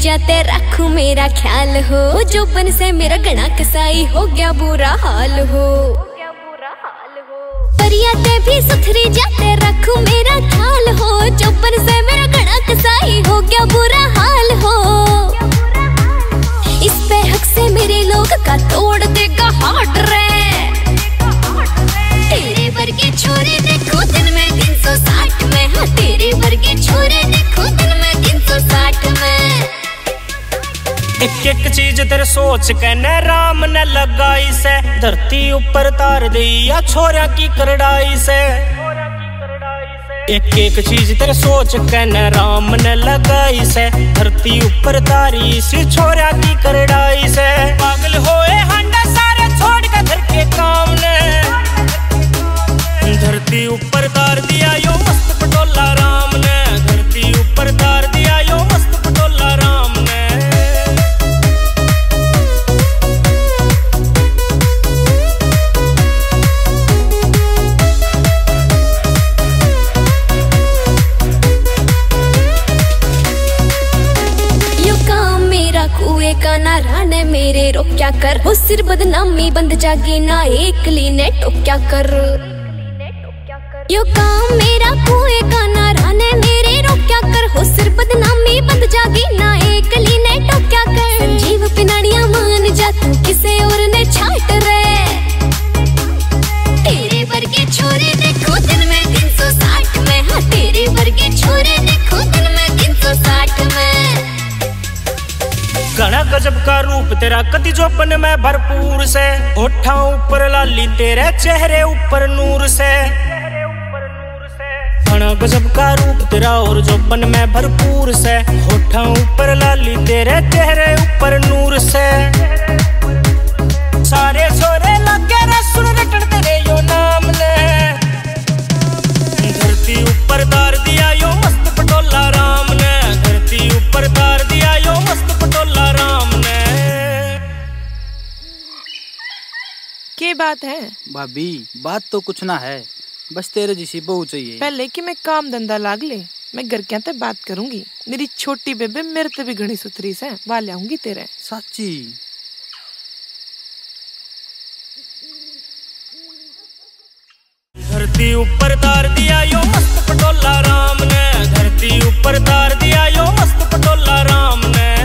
जाते रखू मेरा ख्याल हो, जोबन से मेरा गणा कसाई हो गया बुरा हाल हो। परियाते भी सुथरी जाते रखू मेरा ख्याल हो, जोबन से मेरा गणा कसाई हो गया बुरा हाल हो। इस पे हक से मेरे लोग का तोड़ देगा हार्ट रे। तेरे वर्गे छोरे देखो दिन में 360 में, हाँ तेरे वर्गे छोरे देखो दिन में 360 में। एक एक चीज तेरे सोच के न राम ने लगाई से, धरती ऊपर तार दिया छोरा की करड़ाई से। एक एक चीज तेरे सोच के न राम ने लगाई से, धरती ऊपर तारी सी छोरा की करड़ाई से। पागल होए हंडा सारे छोड़ के घर के काम ने, धरती ऊपर तार दिया यो मस्त पटोला राम ने, धरती ऊपर तार दिया यो मस्त पटोला राम ने। यो काम मेरा कुएं का ना राने मेरे रो क्या कर, हो सिर बदनामी बंद जागी ना एक लीने टोक क्या कर। यो काम मेरा कुएं का ना राने मेरे रो क्या कर, हो सिर बदनामी बंद जागी ना एक लीने टोक क्या कर। संजीव पिनाड़िया मान जा तू किसे और ने छाट रे। तेरे वर्गे छोरे देखो दिन में 360 में, हाँ तेरे वर्गे छोरे देखो दिन में 360 में। घना गजब का रूप तेरा कति जोबन में भरपूर से, होठा ऊपर लाली तेरे चेहरे ऊपर नूर से। घना गजब का रूप तेरा और जोबन में भरपूर से, होठा ऊपर लाली तेरे चेहरे ऊपर नूर से। सारे छोरे लगे रे सुन रटन तेरे यो नाम ने, धरती ऊपर तार दिया यो मस्त पटोला राम ने, धरती ऊपर तार दिया यो मस्त पटोला राम ने। क्या बात है भाभी? बात तो कुछ ना है, बस तेरे जैसी बहू चाहिए। पहले कि मैं काम धंधा लाग ले, मैं घर क्या ते बात करूंगी। मेरी छोटी बेबे मेरे ते भी घनी सुथरी से वहां लाऊंगी तेरे। सच्ची? धरती ऊपर तार दिया यो मस्त पटोला राम ने, धरती ऊपर तार दिया यो मस्त पटोला राम ने।